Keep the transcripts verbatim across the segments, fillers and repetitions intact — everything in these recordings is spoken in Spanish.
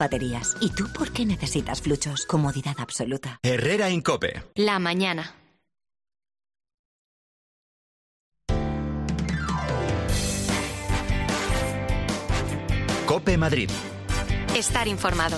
baterías. ¿Y tú por qué necesitas Fluchos? Comodidad absoluta. Herrera Incope. La mañana. Cope Madrid. Estar informado.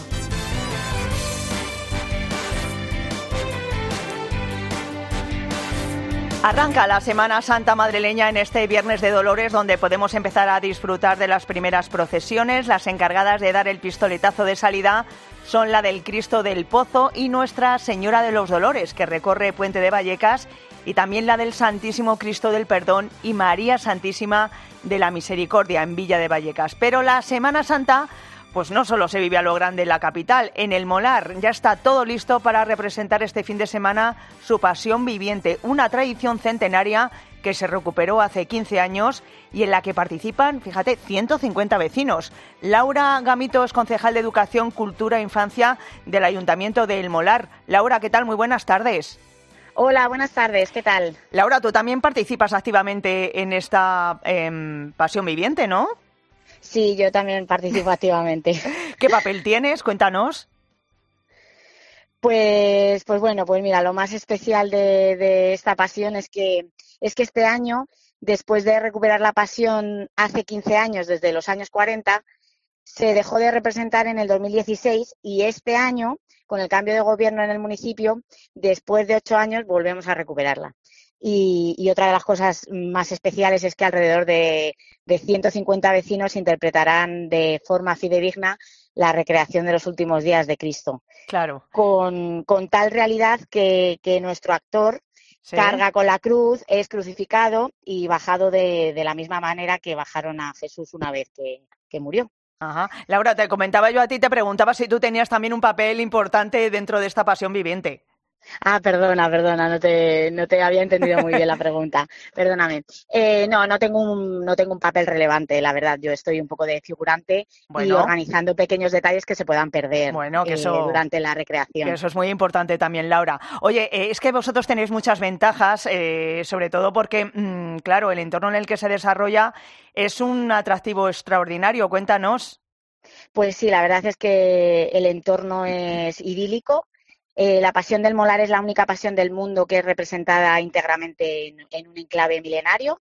Arranca la Semana Santa madrileña en este Viernes de Dolores, donde podemos empezar a disfrutar de las primeras procesiones. Las encargadas de dar el pistoletazo de salida son la del Cristo del Pozo y Nuestra Señora de los Dolores, que recorre Puente de Vallecas, y también la del Santísimo Cristo del Perdón y María Santísima de la Misericordia en Villa de Vallecas. Pero la Semana Santa pues no solo se vive a lo grande en la capital. En el Molar ya está todo listo para representar este fin de semana su Pasión Viviente, una tradición centenaria que se recuperó hace quince años y en la que participan, fíjate, ciento cincuenta vecinos. Laura Gamito es concejal de Educación, Cultura e Infancia del Ayuntamiento de El Molar. Laura, ¿qué tal? Muy buenas tardes. Hola, buenas tardes, ¿qué tal? Laura, tú también participas activamente en esta eh, Pasión Viviente, ¿no? Sí, yo también participo activamente. ¿Qué papel tienes? Cuéntanos. Pues, pues bueno, pues mira, lo más especial de, de esta pasión es que, es que este año, después de recuperar la pasión hace quince años, desde los años cuarenta, se dejó de representar en el dos mil dieciséis y este año, con el cambio de gobierno en el municipio, después de ocho años, volvemos a recuperarla. Y, y otra de las cosas más especiales es que alrededor de, de ciento cincuenta vecinos interpretarán de forma fidedigna la recreación de los últimos días de Cristo. Claro. Con, con tal realidad que, que nuestro actor ¿sí? carga con la cruz, es crucificado y bajado de, de la misma manera que bajaron a Jesús una vez que, que murió. Ajá. Laura, te comentaba yo a ti, te preguntaba si tú tenías también un papel importante dentro de esta Pasión Viviente. Ah, perdona, perdona, no te, no te había entendido muy bien la pregunta. Perdóname. Eh, no, no tengo un, no tengo un papel relevante, la verdad. Yo estoy un poco de figurante bueno, y organizando pequeños detalles que se puedan perder bueno, que eh, eso, durante la recreación. Que eso es muy importante también, Laura. Oye, eh, es que vosotros tenéis muchas ventajas, eh, sobre todo porque, mmm, claro, el entorno en el que se desarrolla es un atractivo extraordinario. Cuéntanos. Pues sí, la verdad es que el entorno es idílico. Eh, la Pasión del Molar es la única pasión del mundo que es representada íntegramente en, en un enclave milenario.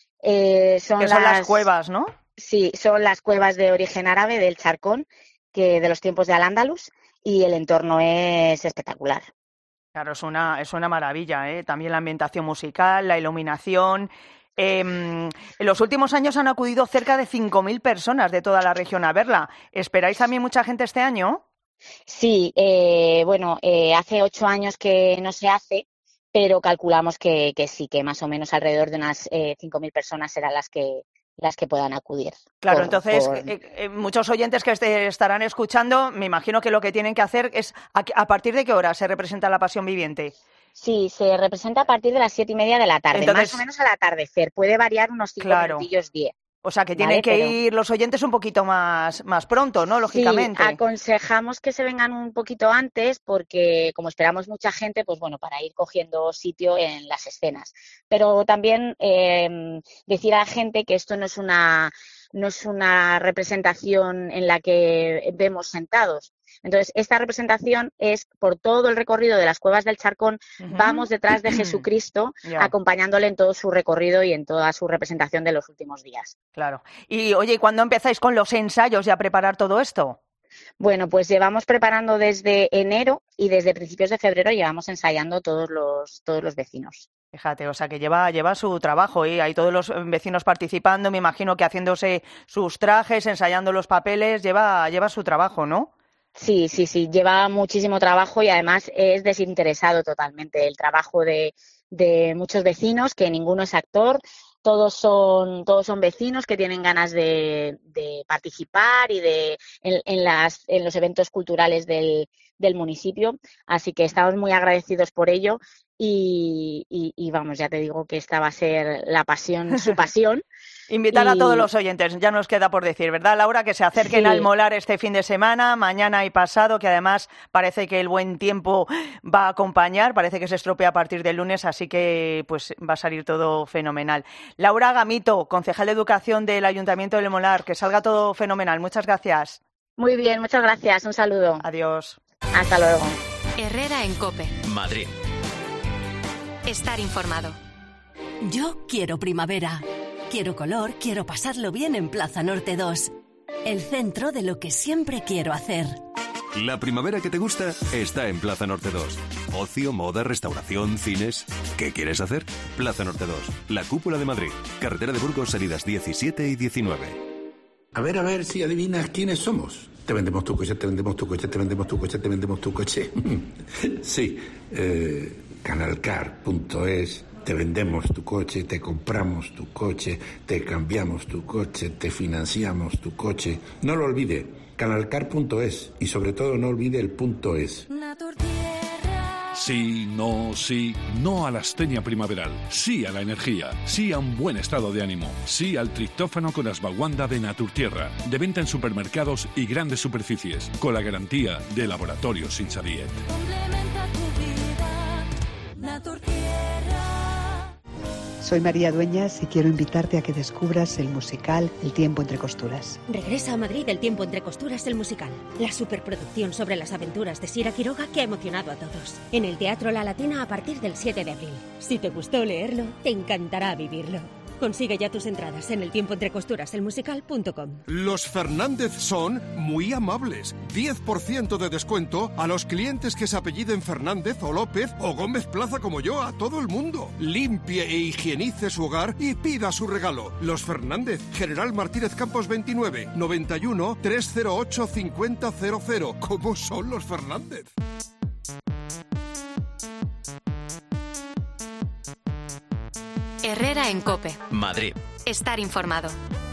Eh, son que son las, las cuevas, ¿no? Sí, son las cuevas de origen árabe del Charcón, que de los tiempos de Al-Ándalus, y el entorno es espectacular. Claro, es una, es una maravilla, ¿eh? También la ambientación musical, la iluminación. Eh, en los últimos años han acudido cerca de cinco mil personas de toda la región a verla. ¿Esperáis también mucha gente este año? Sí, eh, bueno, eh, hace ocho años que no se hace, pero calculamos que, que sí, que más o menos alrededor de unas eh, cinco mil personas serán las que las que puedan acudir. Claro, por, entonces por... Eh, eh, muchos oyentes que este, estarán escuchando, me imagino que lo que tienen que hacer es a, a partir de qué hora se representa la Pasión Viviente. Sí, se representa a partir de las siete y media de la tarde, entonces, más o menos al atardecer. Puede variar unos cinco claro. minutillos, diez. O sea, que tienen ¿vale? que Pero... ir los oyentes un poquito más, más pronto, ¿no? Lógicamente. Sí, aconsejamos que se vengan un poquito antes porque, como esperamos mucha gente, pues bueno, para ir cogiendo sitio en las escenas. Pero también eh, decir a la gente que esto no es una, no es una representación en la que vemos sentados. Entonces, esta representación es por todo el recorrido de las cuevas del Charcón, uh-huh. Vamos detrás de Jesucristo, yeah. acompañándole en todo su recorrido y en toda su representación de los últimos días. Claro. Y, oye, ¿y cuándo empezáis con los ensayos y a preparar todo esto? Bueno, pues llevamos preparando desde enero y desde principios de febrero llevamos ensayando todos los, todos los vecinos. Fíjate, o sea que lleva, lleva su trabajo y ¿eh? Hay todos los vecinos participando, me imagino que haciéndose sus trajes, ensayando los papeles, lleva, lleva su trabajo, ¿no? Sí, sí, sí, lleva muchísimo trabajo y además es desinteresado totalmente el trabajo de, de muchos vecinos, que ninguno es actor, todos son, todos son vecinos que tienen ganas de, de participar y de en, en, las, en los eventos culturales del, del municipio, así que estamos muy agradecidos por ello y, y, y vamos, ya te digo que esta va a ser la pasión, su pasión. Invitar y... a todos los oyentes, ya nos queda por decir, ¿verdad, Laura? Que se acerquen sí. al Molar este fin de semana, mañana y pasado, que además parece que el buen tiempo va a acompañar, parece que se estropea a partir del lunes, así que pues va a salir todo fenomenal. Laura Gamito, concejal de Educación del Ayuntamiento del Molar, que salga todo fenomenal. Muchas gracias. Muy bien, muchas gracias. Un saludo. Adiós. Hasta luego. Herrera en COPE. Madrid. Estar informado. Yo quiero primavera. Quiero color, quiero pasarlo bien en Plaza Norte dos. El centro de lo que siempre quiero hacer. La primavera que te gusta está en Plaza Norte dos. Ocio, moda, restauración, cines. ¿Qué quieres hacer? Plaza Norte dos, la cúpula de Madrid. Carretera de Burgos, salidas diecisiete y diecinueve. A ver, a ver si adivinas quiénes somos. Te vendemos tu coche, te vendemos tu coche, te vendemos tu coche, te vendemos tu coche. Sí, eh, canalcar punto es. Te vendemos tu coche, te compramos tu coche, te cambiamos tu coche, te financiamos tu coche. No lo olvide, canalcar punto es y sobre todo no olvide el punto es. Sí, no, sí, no a la astenia primaveral, sí a la energía, sí a un buen estado de ánimo, sí al triptófano con ashwagandha de Naturtierra, de venta en supermercados y grandes superficies, con la garantía de Laboratorios Insadiet. Complementa tu vida, Naturtierra. Soy María Dueñas y quiero invitarte a que descubras el musical El tiempo entre costuras. Regresa a Madrid El tiempo entre costuras, el musical. La superproducción sobre las aventuras de Sira Quiroga que ha emocionado a todos. En el Teatro La Latina a partir del siete de abril. Si te gustó leerlo, te encantará vivirlo. Consigue ya tus entradas en el tiempo entre costuras el musical punto com. Los Fernández son muy amables. diez por ciento de descuento a los clientes que se apelliden Fernández o López o Gómez Plaza como yo, a todo el mundo. Limpie e higienice su hogar y pida su regalo. Los Fernández, General Martínez Campos veintinueve, noventa y uno, trescientos ocho, cincuenta cero cero. ¿Cómo son los Fernández? Herrera en COPE. Madrid. Estar informado.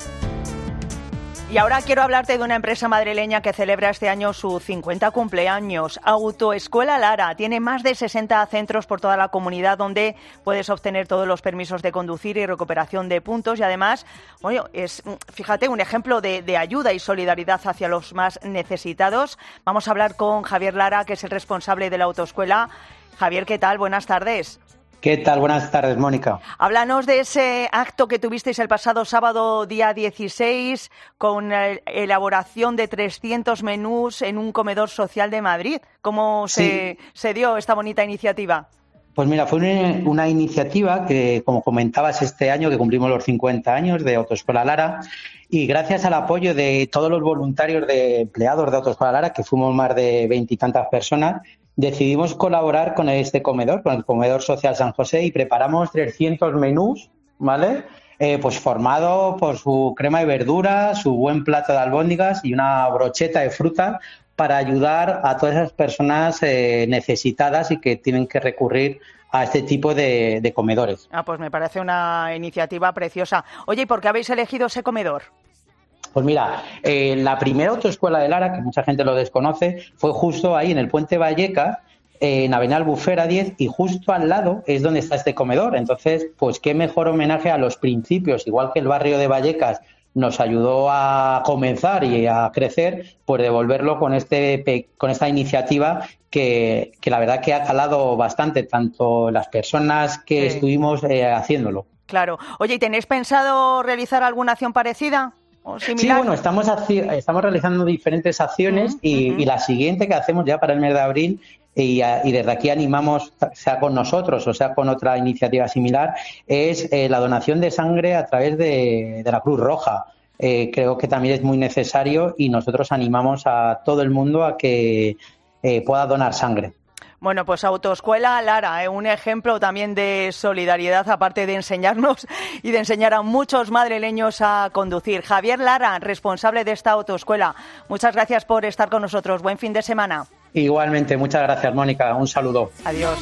Y ahora quiero hablarte de una empresa madrileña que celebra este año su cincuenta cumpleaños. Autoescuela Lara tiene más de sesenta centros por toda la comunidad donde puedes obtener todos los permisos de conducir y recuperación de puntos. Y además, bueno, es, fíjate, un ejemplo de, de ayuda y solidaridad hacia los más necesitados. Vamos a hablar con Javier Lara, que es el responsable de la autoescuela. Javier, ¿qué tal? Buenas tardes. ¿Qué tal? Buenas tardes, Mónica. Háblanos de ese acto que tuvisteis el pasado sábado, día dieciséis, con la elaboración de trescientos menús en un comedor social de Madrid. ¿Cómo sí. se, se dio esta bonita iniciativa? Pues mira, fue una, una iniciativa que, como comentabas, este año que cumplimos los cincuenta años de Autoescuela Lara, y gracias al apoyo de todos los voluntarios de empleados de Autoescuela Lara, que fuimos más de veintitantas personas, decidimos colaborar con este comedor, con el Comedor Social San José, y preparamos trescientos menús, ¿vale? Eh, pues formado por su crema de verduras, su buen plato de albóndigas y una brocheta de fruta para ayudar a todas esas personas eh, necesitadas y que tienen que recurrir a este tipo de, de comedores. Ah, pues me parece una iniciativa preciosa. Oye, ¿y por qué habéis elegido ese comedor? Pues mira, eh, la primera autoescuela de Lara, que mucha gente lo desconoce, fue justo ahí en el Puente Vallecas, eh, en Avenida Albufera diez, y justo al lado es donde está este comedor. Entonces, pues qué mejor homenaje a los principios, igual que el barrio de Vallecas nos ayudó a comenzar y a crecer, pues devolverlo con este con esta iniciativa que, que la verdad que ha calado bastante, tanto las personas que sí. estuvimos eh, haciéndolo. Claro. Oye, ¿y tenéis pensado realizar alguna acción parecida? Sí, bueno, estamos estamos realizando diferentes acciones uh-huh, y, uh-huh. y la siguiente que hacemos ya para el mes de abril, y, y desde aquí animamos, sea con nosotros o sea con otra iniciativa similar, es eh, la donación de sangre a través de, de la Cruz Roja. Eh, creo que también es muy necesario y nosotros animamos a todo el mundo a que eh, pueda donar sangre. Bueno, pues Autoescuela Lara, ¿eh? Un ejemplo también de solidaridad, aparte de enseñarnos y de enseñar a muchos madrileños a conducir. Javier Lara, responsable de esta autoescuela, muchas gracias por estar con nosotros. Buen fin de semana. Igualmente, muchas gracias, Mónica. Un saludo. Adiós.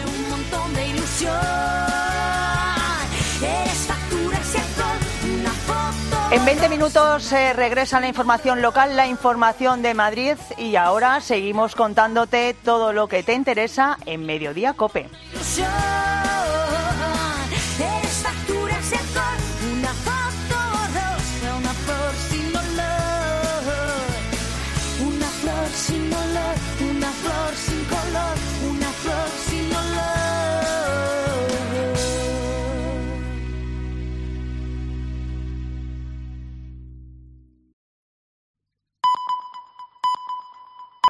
En veinte minutos eh, regresa la información local, la información de Madrid, y ahora seguimos contándote todo lo que te interesa en Mediodía COPE. Una flor sin olor, una flor sin olor.